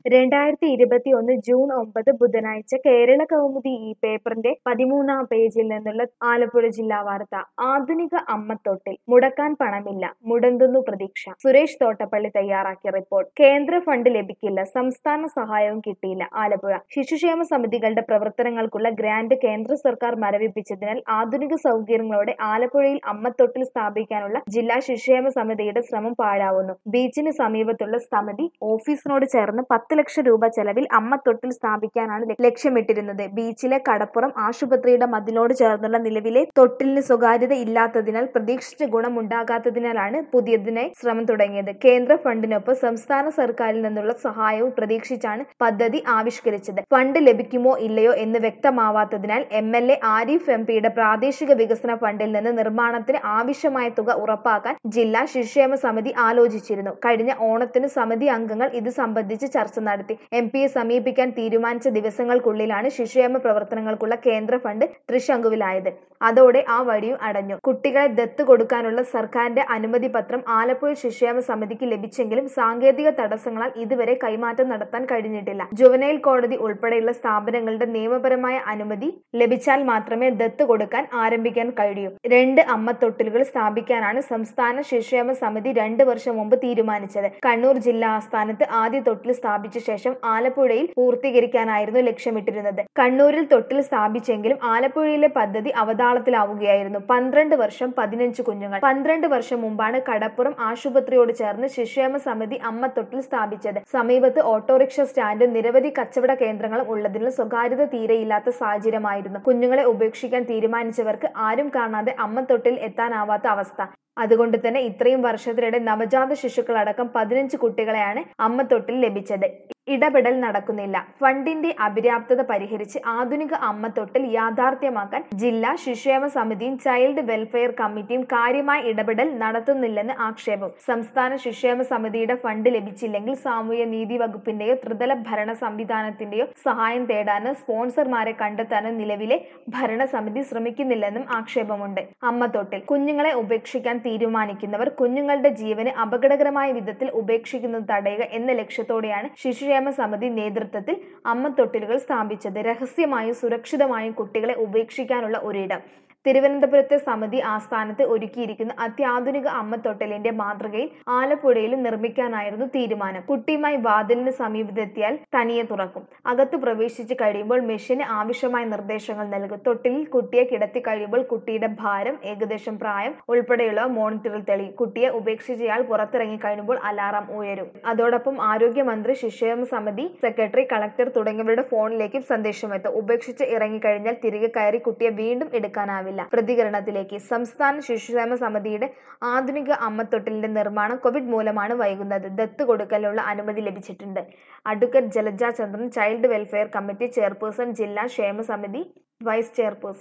2021 June 9 ബുധനാഴ്ച കേരള കൗമുദി ഈ പേപ്പറിന്റെ 13-ാം പേജിൽ നിന്നുള്ള ആലപ്പുഴ ജില്ലാ വാർത്ത. ആധുനിക അമ്മത്തൊട്ടിൽ മുടക്കാൻ പണമില്ല, മുടങ്ങുന്നു പ്രതീക്ഷ. സുരേഷ് തോട്ടപ്പള്ളി തയ്യാറാക്കിയ റിപ്പോർട്ട്. കേന്ദ്ര ഫണ്ട് ലഭിക്കില്ല, സംസ്ഥാന സഹായവും കിട്ടിയില്ല. ആലപ്പുഴ ശിശുക്ഷേമ സമിതികളുടെ പ്രവർത്തനങ്ങൾക്കുള്ള ഗ്രാന്റ് കേന്ദ്ര സർക്കാർ മരവിപ്പിച്ചതിനാൽ ആധുനിക സൗകര്യങ്ങളോടെ ആലപ്പുഴയിൽ അമ്മത്തൊട്ടിൽ സ്ഥാപിക്കാനുള്ള ജില്ലാ ശിശുക്ഷേമ സമിതിയുടെ ശ്രമം പാഴാവുന്നു. ബീച്ചിന് സമീപത്തുള്ള സമിതി ഓഫീസിനോട് ചേർന്ന് 10 ലക്ഷം രൂപ ചെലവിൽ അമ്മത്തൊട്ടിൽ സ്ഥാപിക്കാനാണ് ലക്ഷ്യമിട്ടിരുന്നത്. ബീച്ചിലെ കടപ്പുറം ആശുപത്രിയുടെ മതിലിനോട് ചേർന്നുള്ള നിലവിലെ തൊട്ടിലിന് സ്വകാര്യത ഇല്ലാത്തതിനാൽ പ്രതീക്ഷിച്ച ഗുണമുണ്ടാകാത്തതിനാലാണ് പുതിയതിനായി ശ്രമം തുടങ്ങിയത്. കേന്ദ്ര ഫണ്ടിനൊപ്പം സംസ്ഥാന സർക്കാരിൽ നിന്നുള്ള സഹായവും പ്രതീക്ഷിച്ചാണ് പദ്ധതി ആവിഷ്കരിച്ചത്. ഫണ്ട് ലഭിക്കുമോ ഇല്ലയോ എന്ന് വ്യക്തമാവാത്തതിനാൽ MLA ആരിഫ് MPയുടെ പ്രാദേശിക വികസന ഫണ്ടിൽ നിന്ന് നിർമ്മാണത്തിന് ആവശ്യമായ തുക ഉറപ്പാക്കാൻ ജില്ലാ ശിശുക്ഷേമ സമിതി ആലോചിച്ചിരുന്നു. കഴിഞ്ഞ ഓണത്തിന് സമിതി അംഗങ്ങൾ ഇത് സംബന്ധിച്ച് ചർച്ച നടത്തി. MPയെ സമീപിക്കാൻ തീരുമാനിച്ച ദിവസങ്ങൾക്കുള്ളിലാണ് ശിശുക്ഷേമ പ്രവർത്തനങ്ങൾക്കുള്ള കേന്ദ്ര ഫണ്ട് തൃശങ്കുവിലായത്. അതോടെ ആ വഴിയും അടഞ്ഞു. കുട്ടികളെ ദത്ത് കൊടുക്കാനുള്ള സർക്കാരിന്റെ അനുമതി പത്രം ആലപ്പുഴ ശിശുക്ഷേമ സമിതിക്ക് ലഭിച്ചെങ്കിലും സാങ്കേതിക തടസ്സങ്ങളാൽ ഇതുവരെ കൈമാറ്റം നടത്താൻ കഴിഞ്ഞിട്ടില്ല. ജുവനൈൽ കോടതി ഉൾപ്പെടെയുള്ള സ്ഥാപനങ്ങളുടെ നിയമപരമായ അനുമതി ലഭിച്ചാൽ മാത്രമേ ദത്ത് കൊടുക്കാൻ ആരംഭിക്കാൻ കഴിയൂ. 2 അമ്മത്തൊട്ടിലുകൾ സ്ഥാപിക്കാനാണ് സംസ്ഥാന ശിശുക്ഷേമ സമിതി 2 വർഷം മുമ്പ് തീരുമാനിച്ചത്. കണ്ണൂർ ജില്ലാ ആസ്ഥാനത്ത് ആദ്യ തൊട്ടിൽ സ്ഥാപിച്ച ശേഷം ആലപ്പുഴയിൽ പൂർത്തീകരിക്കാനായിരുന്നു ലക്ഷ്യമിട്ടിരുന്നത്. കണ്ണൂരിൽ തൊട്ടിൽ സ്ഥാപിച്ചെങ്കിലും ആലപ്പുഴയിലെ പദ്ധതി അവതാളത്തിലാവുകയായിരുന്നു. 12 വർഷം 15 കുഞ്ഞുങ്ങൾ. 12 വർഷം മുമ്പാണ് കടപ്പുറം ആശുപത്രിയോട് ചേർന്ന് ശിശുക്ഷേമ സമിതി അമ്മത്തൊട്ടിൽ സ്ഥാപിച്ചത്. സമീപത്ത് ഓട്ടോറിക്ഷ സ്റ്റാൻഡും നിരവധി കച്ചവട കേന്ദ്രങ്ങളും ഉള്ളതിനാൽ സ്വകാര്യത തീരെയില്ലാത്ത സാഹചര്യമായിരുന്നു. കുഞ്ഞുങ്ങളെ ഉപേക്ഷിക്കാൻ തീരുമാനിച്ചവർക്ക് ആരും കാണാതെ അമ്മത്തൊട്ടിൽ എത്താനാവാത്ത അവസ്ഥ. അതുകൊണ്ട് തന്നെ ഇത്രയും വർഷത്തിനിടെ നവജാത ശിശുക്കളടക്കം 15 കുട്ടികളെയാണ് അമ്മത്തൊട്ടിൽ ലഭിച്ചത്. ഇടപെടൽ നടക്കുന്നില്ല. ഫണ്ടിന്റെ അപര്യാപ്തത പരിഹരിച്ച് ആധുനിക അമ്മത്തൊട്ടിൽ യാഥാർത്ഥ്യമാക്കാൻ ജില്ലാ ശിശുക്ഷേമ സമിതിയും ചൈൽഡ് വെൽഫെയർ കമ്മിറ്റിയും കാര്യമായ ഇടപെടൽ നടത്തുന്നില്ലെന്ന് ആക്ഷേപം. സംസ്ഥാന ശിശുക്ഷേമ സമിതിയുടെ ഫണ്ട് ലഭിച്ചില്ലെങ്കിൽ സാമൂഹ്യ നീതി വകുപ്പിന്റെയോ ത്രിതല ഭരണ സംവിധാനത്തിന്റെയോ സഹായം തേടാനോ സ്പോൺസർമാരെ കണ്ടെത്താനോ നിലവിലെ ഭരണസമിതി ശ്രമിക്കുന്നില്ലെന്നും ആക്ഷേപമുണ്ട്. അമ്മത്തൊട്ടിൽ കുഞ്ഞുങ്ങളെ ഉപേക്ഷിക്കാൻ തീരുമാനിക്കുന്നവർ കുഞ്ഞുങ്ങളുടെ ജീവന് അപകടകരമായ വിധത്തിൽ ഉപേക്ഷിക്കുന്നത് തടയുക എന്ന ലക്ഷ്യത്തോടെയാണ് ശിശുക്ഷേമ സമിതി നേതൃത്വത്തിൽ അമ്മത്തൊട്ടിലുകൾ സ്ഥാപിച്ചത്. രഹസ്യമായും സുരക്ഷിതമായും കുട്ടികളെ ഉപേക്ഷിക്കാനുള്ള ഒരിടം. തിരുവനന്തപുരത്തെ സമിതി ആസ്ഥാനത്ത് ഒരുക്കിയിരിക്കുന്ന അത്യാധുനിക അമ്മത്തൊട്ടിലിന്റെ മാതൃകയിൽ ആലപ്പുഴയിലും നിർമ്മിക്കാനായിരുന്നു തീരുമാനം. കുട്ടിയുമായി വാതിലിന് സമീപത്തെത്തിയാൽ തനിയെ തുറക്കും. അകത്ത് പ്രവേശിച്ച് കഴിയുമ്പോൾ മെഷീന് ആവശ്യമായ നിർദ്ദേശങ്ങൾ നൽകും. തൊട്ടിലിൽ കുട്ടിയെ കിടത്തി കഴിയുമ്പോൾ കുട്ടിയുടെ ഭാരം, ഏകദേശം പ്രായം ഉൾപ്പെടെയുള്ളവ മോണിറ്ററിൽ തെളിയും. കുട്ടിയെ ഉപേക്ഷിച്ചയാൾ പുറത്തിറങ്ങി കഴിയുമ്പോൾ അലാറം ഉയരും. അതോടൊപ്പം ആരോഗ്യമന്ത്രി, ശിശുക്ഷേമ സമിതി സെക്രട്ടറി, കളക്ടർ തുടങ്ങിയവരുടെ ഫോണിലേക്കും സന്ദേശമെത്തും. ഉപേക്ഷിച്ച് ഇറങ്ങിക്കഴിഞ്ഞാൽ തിരികെ കയറി കുട്ടിയെ വീണ്ടും എടുക്കാനാവില്ല. പ്രതികരണത്തിലേക്ക്. സംസ്ഥാന ശിശുക്ഷേമ സമിതിയുടെ ആധുനിക അമ്മത്തൊട്ടിലിന്റെ നിർമ്മാണം കോവിഡ് മൂലമാണ് വൈകുന്നത്. ദത്ത് കൊടുക്കലുള്ള അനുമതി ലഭിച്ചിട്ടുണ്ട്. Advocate Jalaja Chandran, child welfare committee chairperson, ജില്ലാ ക്ഷേമ സമിതി വൈസ് ചെയർപേഴ്സൺ.